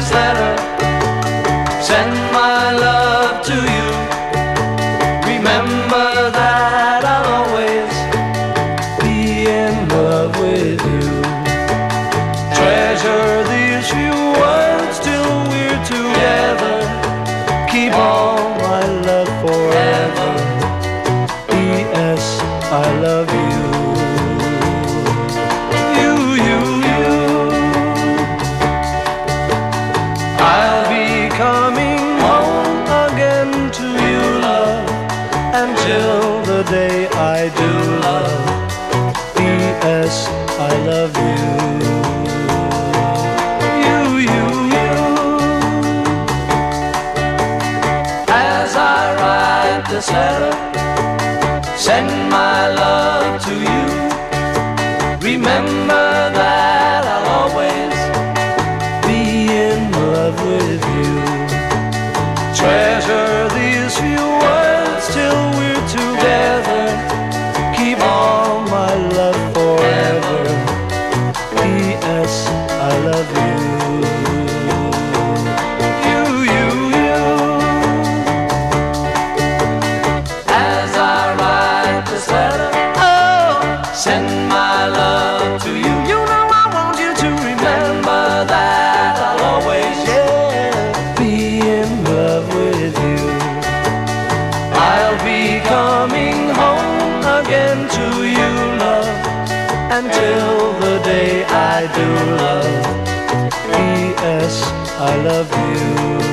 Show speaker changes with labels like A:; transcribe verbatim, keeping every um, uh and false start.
A: this letter, send my love to you. Remember that I'll always be in love with you. Treasure these few words till we're together. Keep all my love forever. P S I love you. You, you, you. I'll be coming home again to you, love, until the day I do, love. P S I love you. You, you, you. As I write this letter, send my love to you. Remember that I'll always be in love with you. Treasure these few words till we're together. Keep all my love forever. P S I love you. You, you, you. As I write this letter, oh, send my love to you. You know I want you to remember that I'll always, yeah, be in love with you. I'll be coming home again to you, love, until the day I do, love. P S I love you.